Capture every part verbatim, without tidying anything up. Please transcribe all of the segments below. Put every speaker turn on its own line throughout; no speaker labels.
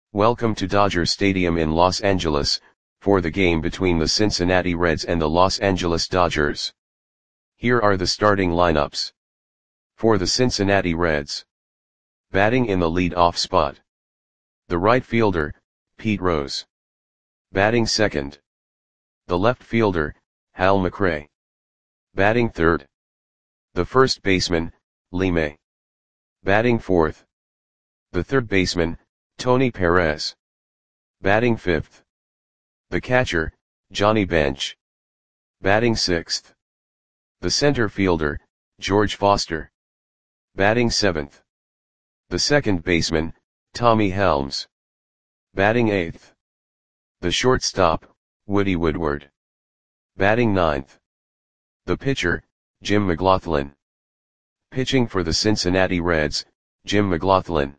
Welcome to Dodger Stadium in Los Angeles, for the game between the Cincinnati Reds and the Los Angeles Dodgers. Here are the starting lineups. For the Cincinnati Reds. Batting in the lead-off spot. The right fielder, Pete Rose. Batting second. The left fielder, Hal McRae. Batting third. The first baseman, Lee May. Batting fourth. The third baseman, Tony Perez. Batting fifth. The catcher, Johnny Bench. Batting sixth. The center fielder, George Foster. Batting seventh. The second baseman, Tommy Helms. Batting eighth. The shortstop, Woody Woodward. Batting ninth. The pitcher, Jim McGlothlin. Pitching for the Cincinnati Reds, Jim McGlothlin.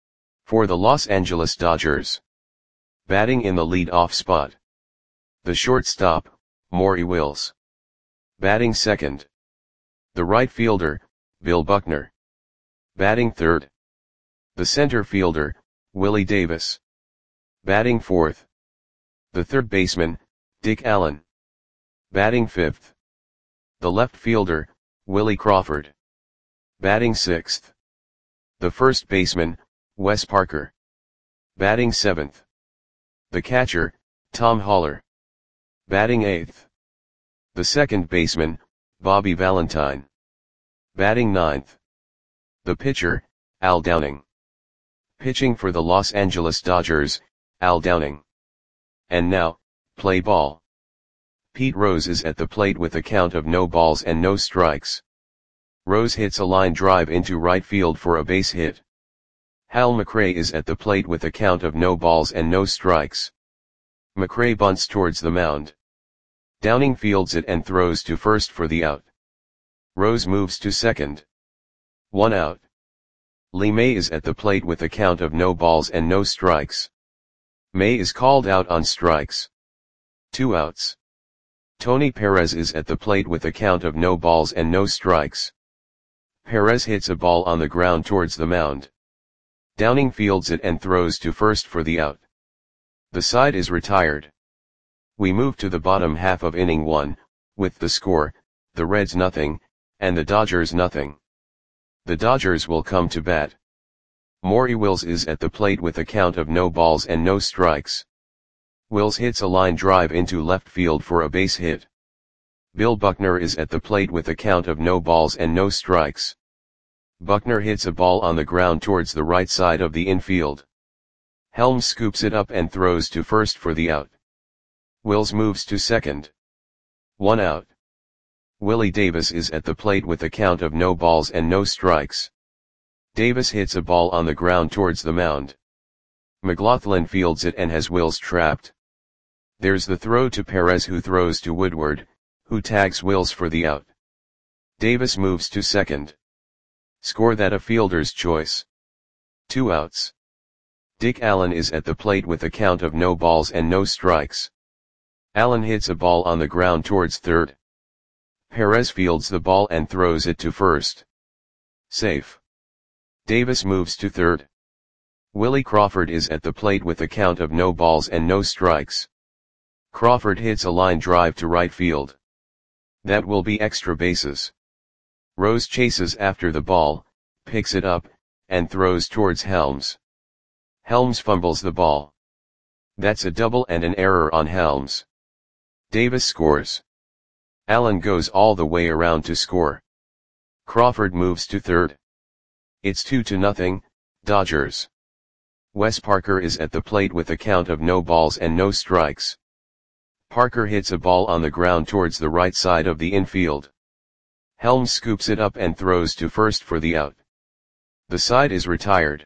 For the Los Angeles Dodgers. Batting in the lead-off spot. The shortstop, Maury Wills. Batting second. The right fielder, Bill Buckner. Batting third. The center fielder, Willie Davis. Batting fourth. The third baseman, Dick Allen. Batting fifth. The left fielder, Willie Crawford. Batting sixth. The first baseman, Wes Parker. Batting seventh. The catcher, Tom Haller. Batting eighth. The second baseman, Bobby Valentine. Batting ninth. The pitcher, Al Downing. Pitching for the Los Angeles Dodgers, Al Downing. And now, play ball. Pete Rose is at the plate with a count of no balls and no strikes. Rose hits a line drive into right field for a base hit. Hal McRae is at the plate with a count of no balls and no strikes. McRae bunts towards the mound. Downing fields it and throws to first for the out. Rose moves to second. One out. Lee May is at the plate with a count of no balls and no strikes. May is called out on strikes. Two outs. Tony Perez is at the plate with a count of no balls and no strikes. Perez hits a ball on the ground towards the mound. Downing fields it and throws to first for the out. The side is retired. We move to the bottom half of inning one, with the score, the Reds nothing, and the Dodgers nothing. The Dodgers will come to bat. Maury Wills is at the plate with a count of no balls and no strikes. Wills hits a line drive into left field for a base hit. Bill Buckner is at the plate with a count of no balls and no strikes. Buckner hits a ball on the ground towards the right side of the infield. Helms scoops it up and throws to first for the out. Wills moves to second. One out. Willie Davis is at the plate with a count of no balls and no strikes. Davis hits a ball on the ground towards the mound. McGlothlin fields it and has Wills trapped. There's the throw to Perez, who throws to Woodward, who tags Wills for the out. Davis moves to second. Score that a fielder's choice. Two outs. Dick Allen is at the plate with a count of no balls and no strikes. Allen hits a ball on the ground towards third. Perez fields the ball and throws it to first. Safe. Davis moves to third. Willie Crawford is at the plate with a count of no balls and no strikes. Crawford hits a line drive to right field. That will be extra bases. Rose chases after the ball, picks it up, and throws towards Helms. Helms fumbles the ball. That's a double and an error on Helms. Davis scores. Allen goes all the way around to score. Crawford moves to third. It's two to nothing, Dodgers. Wes Parker is at the plate with a count of no balls and no strikes. Parker hits a ball on the ground towards the right side of the infield. Helms scoops it up and throws to first for the out. The side is retired.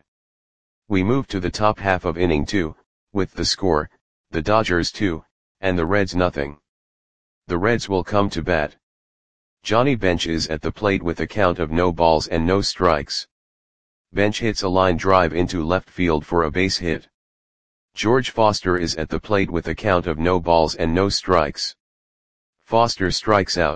We move to the top half of inning two, with the score, the Dodgers two, and the Reds nothing. The Reds will come to bat. Johnny Bench is at the plate with a count of no balls and no strikes. Bench hits a line drive into left field for a base hit. George Foster is at the plate with a count of no balls and no strikes. Foster strikes out.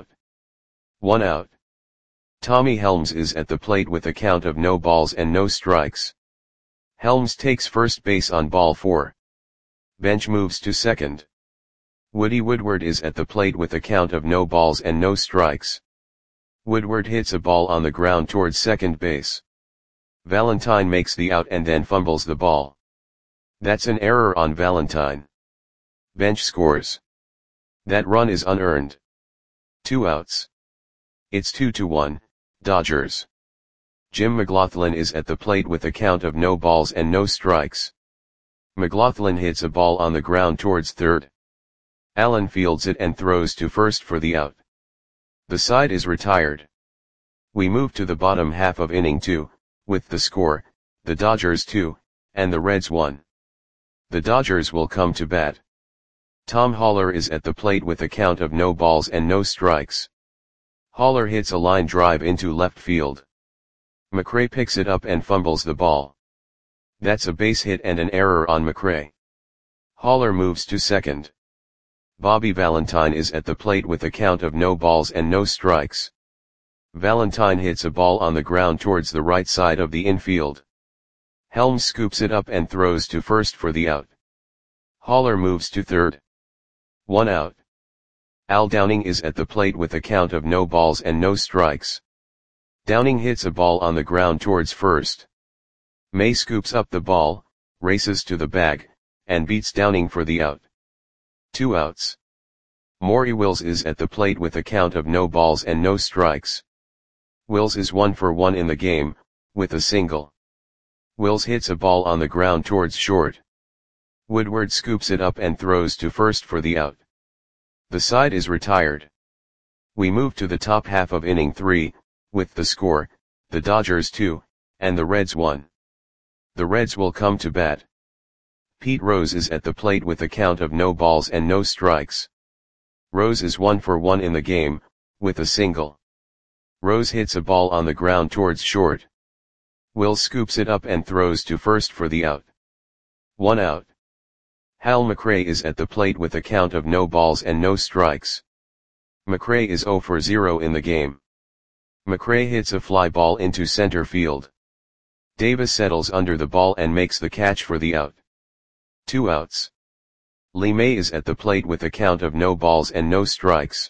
One out. Tommy Helms is at the plate with a count of no balls and no strikes. Helms takes first base on ball four. Bench moves to second. Woody Woodward is at the plate with a count of no balls and no strikes. Woodward hits a ball on the ground towards second base. Valentine makes the out and then fumbles the ball. That's an error on Valentine. Bench scores. That run is unearned. Two outs. It's two to one, Dodgers. Jim McLaughlin is at the plate with a count of no balls and no strikes. McLaughlin hits a ball on the ground towards third. Allen fields it and throws to first for the out. The side is retired. We move to the bottom half of inning two, with the score, the Dodgers two, and the Reds one. The Dodgers will come to bat. Tom Haller is at the plate with a count of no balls and no strikes. Haller hits a line drive into left field. McRae picks it up and fumbles the ball. That's a base hit and an error on McRae. Haller moves to second. Bobby Valentine is at the plate with a count of no balls and no strikes. Valentine hits a ball on the ground towards the right side of the infield. Helms scoops it up and throws to first for the out. Haller moves to third. One out. Al Downing is at the plate with a count of no balls and no strikes. Downing hits a ball on the ground towards first. May scoops up the ball, races to the bag, and beats Downing for the out. Two outs. Maury Wills is at the plate with a count of no balls and no strikes. Wills is one for one in the game, with a single. Wills hits a ball on the ground towards short. Woodward scoops it up and throws to first for the out. The side is retired. We move to the top half of inning three, with the score, the Dodgers two, and the Reds one. The Reds will come to bat. Pete Rose is at the plate with a count of no balls and no strikes. Rose is one for one in the game, with a single. Rose hits a ball on the ground towards short. Wills scoops it up and throws to first for the out. One out. Hal McRae is at the plate with a count of no balls and no strikes. McRae is zero for zero in the game. McRae hits a fly ball into center field. Davis settles under the ball and makes the catch for the out. Two outs. Lee May is at the plate with a count of no balls and no strikes.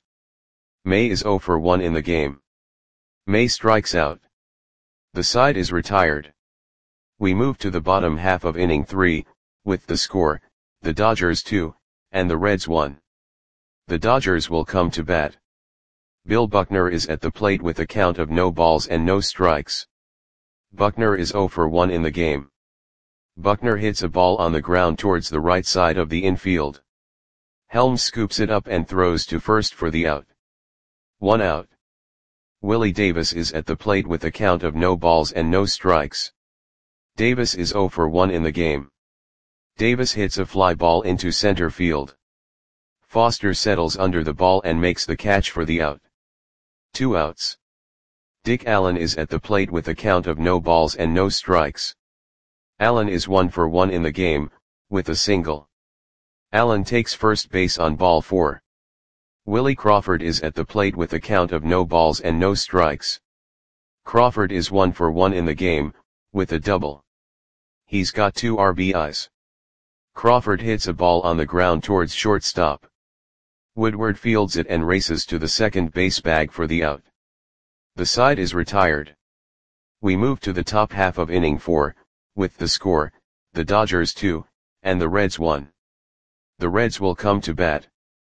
May is zero for one in the game. May strikes out. The side is retired. We move to the bottom half of inning three, with the score, the Dodgers two, and the Reds one. The Dodgers will come to bat. Bill Buckner is at the plate with a count of no balls and no strikes. Buckner is zero for one in the game. Buckner hits a ball on the ground towards the right side of the infield. Helms scoops it up and throws to first for the out. One out. Willie Davis is at the plate with a count of no balls and no strikes. Davis is zero for one in the game. Davis hits a fly ball into center field. Foster settles under the ball and makes the catch for the out. Two outs. Dick Allen is at the plate with a count of no balls and no strikes. Allen is one for one in the game, with a single. Allen takes first base on ball four. Willie Crawford is at the plate with a count of no balls and no strikes. Crawford is one for one in the game, with a double. He's got two R B Is. Crawford hits a ball on the ground towards shortstop. Woodward fields it and races to the second base bag for the out. The side is retired. We move to the top half of inning four, with the score, the Dodgers two, and the Reds one. The Reds will come to bat.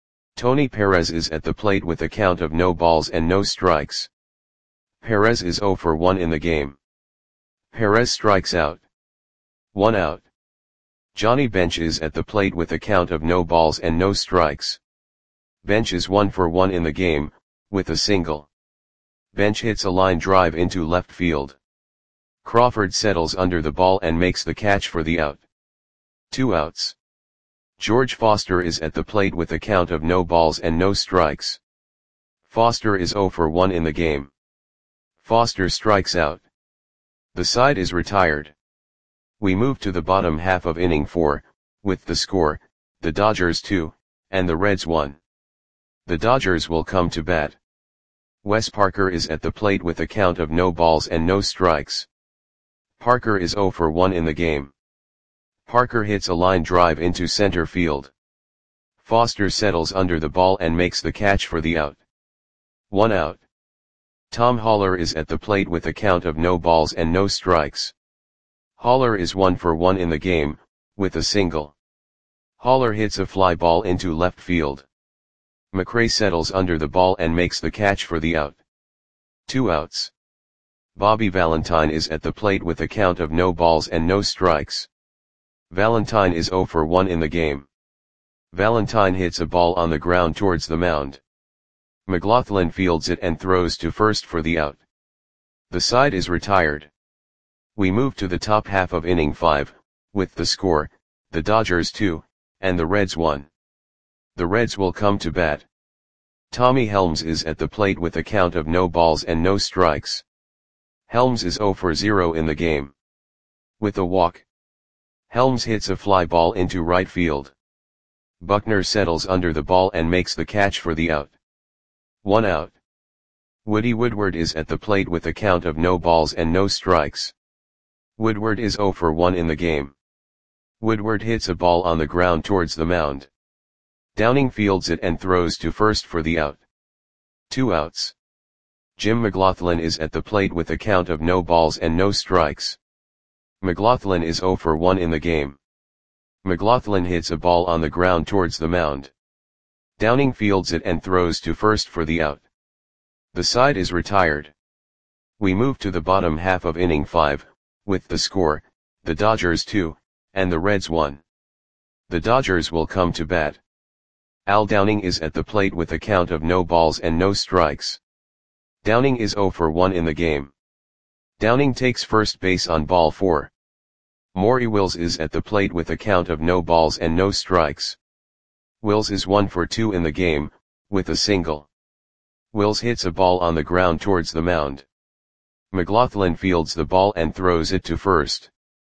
Tony Perez is at the plate with a count of no balls and no strikes. Perez is zero for one in the game. Perez strikes out. One out. Johnny Bench is at the plate with a count of no balls and no strikes. Bench is one for one in the game, with a single. Bench hits a line drive into left field. Crawford settles under the ball and makes the catch for the out. Two outs. George Foster is at the plate with a count of no balls and no strikes. Foster is zero for one in the game. Foster strikes out. The side is retired. We move to the bottom half of inning four, with the score, the Dodgers two, and the Reds one. The Dodgers will come to bat. Wes Parker is at the plate with a count of no balls and no strikes. Parker is zero for one in the game. Parker hits a line drive into center field. Foster settles under the ball and makes the catch for the out. One out. Tom Haller is at the plate with a count of no balls and no strikes. Haller is one for one in the game, with a single. Haller hits a fly ball into left field. McRae settles under the ball and makes the catch for the out. Two outs. Bobby Valentine is at the plate with a count of no balls and no strikes. Valentine is zero for one in the game. Valentine hits a ball on the ground towards the mound. McLaughlin fields it and throws to first for the out. The side is retired. We move to the top half of inning five, with the score, the Dodgers two, and the Reds one. The Reds will come to bat. Tommy Helms is at the plate with a count of no balls and no strikes. Helms is zero for zero in the game. With a walk. Helms hits a fly ball into right field. Buckner settles under the ball and makes the catch for the out. One out. Woody Woodward is at the plate with a count of no balls and no strikes. Woodward is zero for one in the game. Woodward hits a ball on the ground towards the mound. Downing fields it and throws to first for the out. Two outs. Jim McLaughlin is at the plate with a count of no balls and no strikes. McLaughlin is zero for one in the game. McLaughlin hits a ball on the ground towards the mound. Downing fields it and throws to first for the out. The side is retired. We move to the bottom half of inning five, with the score, the Dodgers two, and the Reds one. The Dodgers will come to bat. Al Downing is at the plate with a count of no balls and no strikes. Downing is zero for one in the game. Downing takes first base on ball four. Maury Wills is at the plate with a count of no balls and no strikes. Wills is one for two in the game, with a single. Wills hits a ball on the ground towards the mound. McLaughlin fields the ball and throws it to first.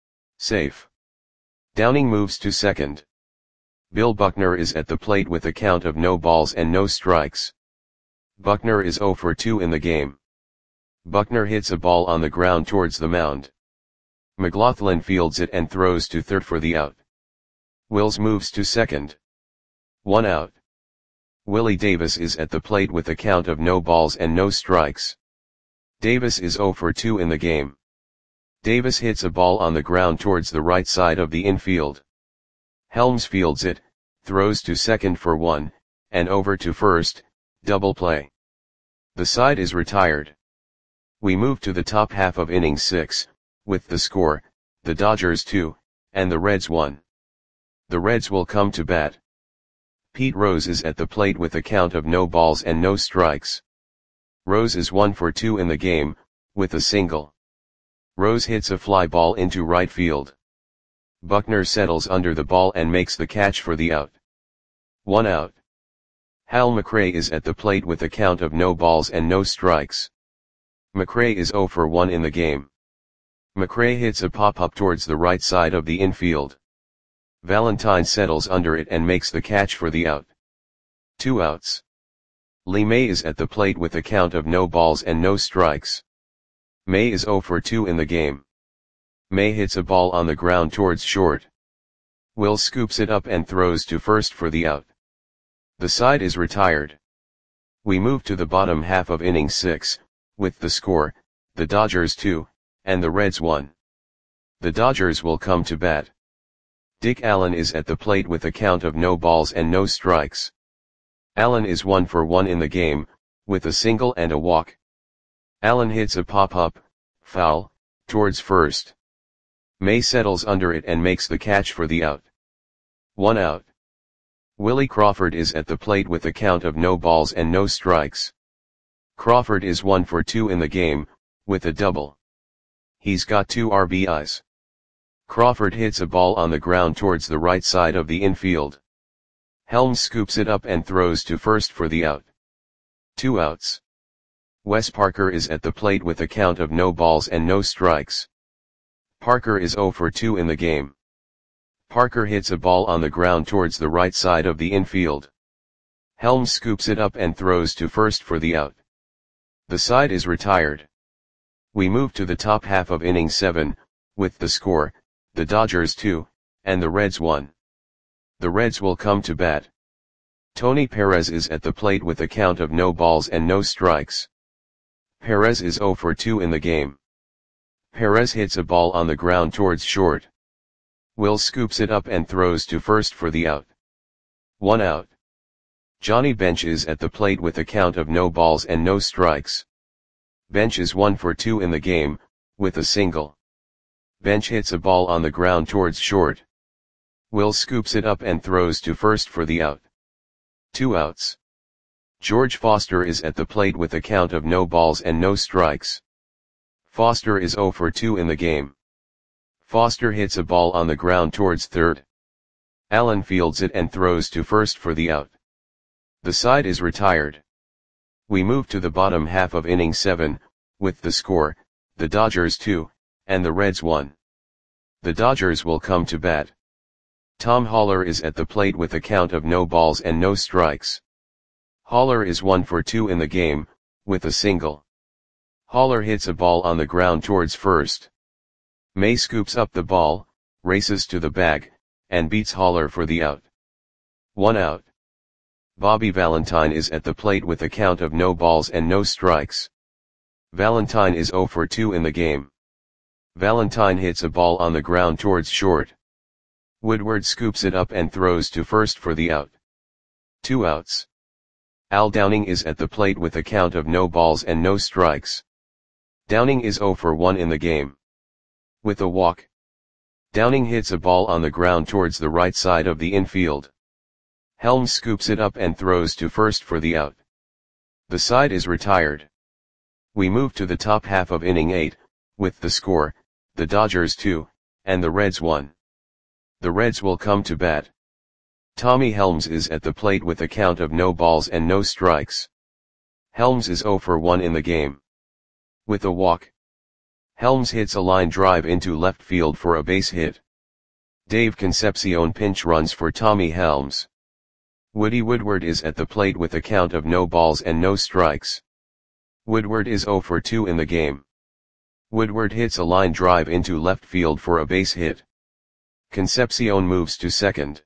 Safe. Downing moves to second. Bill Buckner is at the plate with a count of no balls and no strikes. Buckner is zero for two in the game. Buckner hits a ball on the ground towards the mound. McLaughlin fields it and throws to third for the out. Wills moves to second. One out. Willie Davis is at the plate with a count of no balls and no strikes. Davis is zero for two in the game. Davis hits a ball on the ground towards the right side of the infield. Helms fields it, throws to second for one, and over to first, double play. The side is retired. We move to the top half of inning six, with the score, the Dodgers two, and the Reds one. The Reds will come to bat. Pete Rose is at the plate with a count of no balls and no strikes. Rose is one for two in the game, with a single. Rose hits a fly ball into right field. Buckner settles under the ball and makes the catch for the out. One out. Hal McRae is at the plate with a count of no balls and no strikes. McRae is zero for one in the game. McRae hits a pop-up towards the right side of the infield. Valentine settles under it and makes the catch for the out. Two outs. Lee May is at the plate with a count of no balls and no strikes. May is zero for two in the game. May hits a ball on the ground towards short. Will scoops it up and throws to first for the out. The side is retired. We move to the bottom half of inning six, with the score, the Dodgers two, and the Reds one. The Dodgers will come to bat. Dick Allen is at the plate with a count of no balls and no strikes. Allen is one for one in the game, with a single and a walk. Allen hits a pop-up, foul, towards first. May settles under it and makes the catch for the out. One out. Willie Crawford is at the plate with a count of no balls and no strikes. Crawford is one for two in the game, with a double. He's got two R B Is. Crawford hits a ball on the ground towards the right side of the infield. Helms scoops it up and throws to first for the out. Two outs. Wes Parker is at the plate with a count of no balls and no strikes. Parker is zero for two in the game. Parker hits a ball on the ground towards the right side of the infield. Helms scoops it up and throws to first for the out. The side is retired. We move to the top half of inning seven, with the score, the Dodgers two, and the Reds one. The Reds will come to bat. Tony Perez is at the plate with a count of no balls and no strikes. Perez is zero for two in the game. Perez hits a ball on the ground towards short. Will scoops it up and throws to first for the out. One out. Johnny Bench is at the plate with a count of no balls and no strikes. Bench is one for two in the game, with a single. Bench hits a ball on the ground towards short. Will scoops it up and throws to first for the out. Two outs. George Foster is at the plate with a count of no balls and no strikes. Foster is zero for two in the game. Foster hits a ball on the ground towards third. Allen fields it and throws to first for the out. The side is retired. We move to the bottom half of inning seven, with the score, the Dodgers two, and the Reds one. The Dodgers will come to bat. Tom Haller is at the plate with a count of no balls and no strikes. Haller is one for two in the game, with a single. Haller hits a ball on the ground towards first. May scoops up the ball, races to the bag, and beats Haller for the out. One out. Bobby Valentine is at the plate with a count of no balls and no strikes. Valentine is zero for two in the game. Valentine hits a ball on the ground towards short. Woodward scoops it up and throws to first for the out. Two outs. Al Downing is at the plate with a count of no balls and no strikes. Downing is zero for one in the game. With a walk. Downing hits a ball on the ground towards the right side of the infield. Helms scoops it up and throws to first for the out. The side is retired. We move to the top half of inning eight, with the score, the Dodgers two, and the Reds one. The Reds will come to bat. Tommy Helms is at the plate with a count of no balls and no strikes. Helms is zero for one in the game. With a walk. Helms hits a line drive into left field for a base hit. Dave Concepcion pinch runs for Tommy Helms. Woody Woodward is at the plate with a count of no balls and no strikes. Woodward is zero for two in the game. Woodward hits a line drive into left field for a base hit. Concepcion moves to second.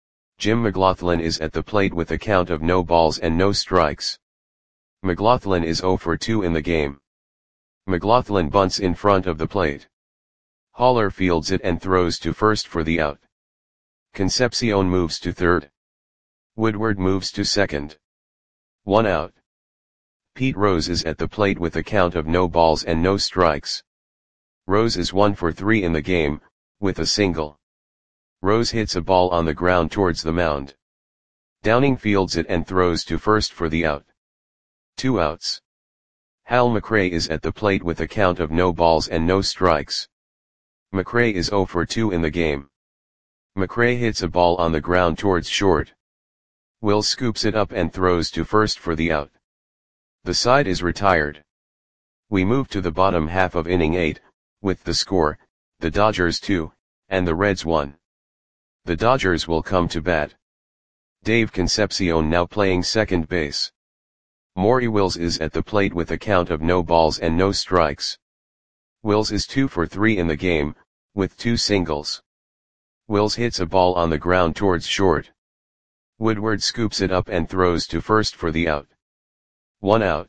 Jim McLaughlin is at the plate with a count of no balls and no strikes. McLaughlin is zero for two in the game. McLaughlin bunts in front of the plate. Haller fields it and throws to first for the out. Concepcion moves to third. Woodward moves to second. One out. Pete Rose is at the plate with a count of no balls and no strikes. Rose is one for three in the game, with a single. Rose hits a ball on the ground towards the mound. Downing fields it and throws to first for the out. Two outs. Hal McRae is at the plate with a count of no balls and no strikes. McRae is zero for two in the game. McRae hits a ball on the ground towards short. Will scoops it up and throws to first for the out. The side is retired. We move to the bottom half of inning eight, with the score, the Dodgers two, and the Reds one. The Dodgers will come to bat. Dave Concepcion now playing second base. Maury Wills is at the plate with a count of no balls and no strikes. Wills is two for three in the game, with two singles. Wills hits a ball on the ground towards short. Woodward scoops it up and throws to first for the out. One out.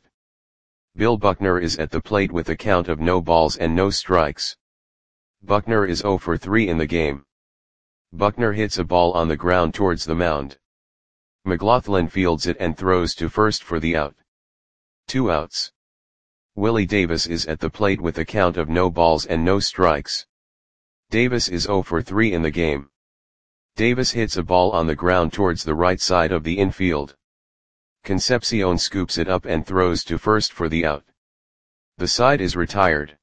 Bill Buckner is at the plate with a count of no balls and no strikes. Buckner is zero for three in the game. Buckner hits a ball on the ground towards the mound. McLaughlin fields it and throws to first for the out. Two outs. Willie Davis is at the plate with a count of no balls and no strikes. Davis is zero for three in the game. Davis hits a ball on the ground towards the right side of the infield. Concepcion scoops it up and throws to first for the out. The side is retired.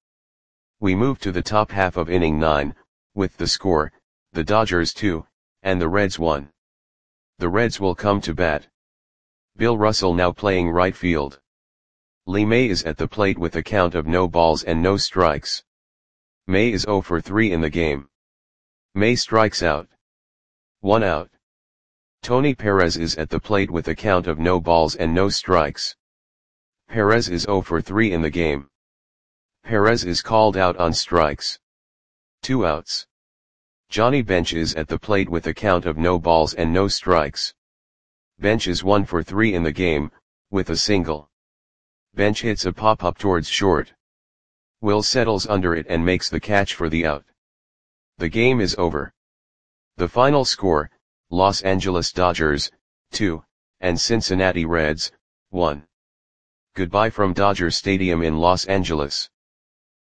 We move to the top half of inning nine, with the score, the Dodgers two, and the Reds one. The Reds will come to bat. Bill Russell now playing right field. Lee May is at the plate with a count of no balls and no strikes. May is zero for three in the game. May strikes out. One out. Tony Perez is at the plate with a count of no balls and no strikes. Perez is zero for three in the game. Perez is called out on strikes. Two outs. Johnny Bench is at the plate with a count of no balls and no strikes. Bench is one for three in the game, with a single. Bench hits a pop-up towards short. Will settles under it and makes the catch for the out. The game is over. The final score, Los Angeles Dodgers, two, and Cincinnati Reds, one. Goodbye from Dodger Stadium in Los Angeles.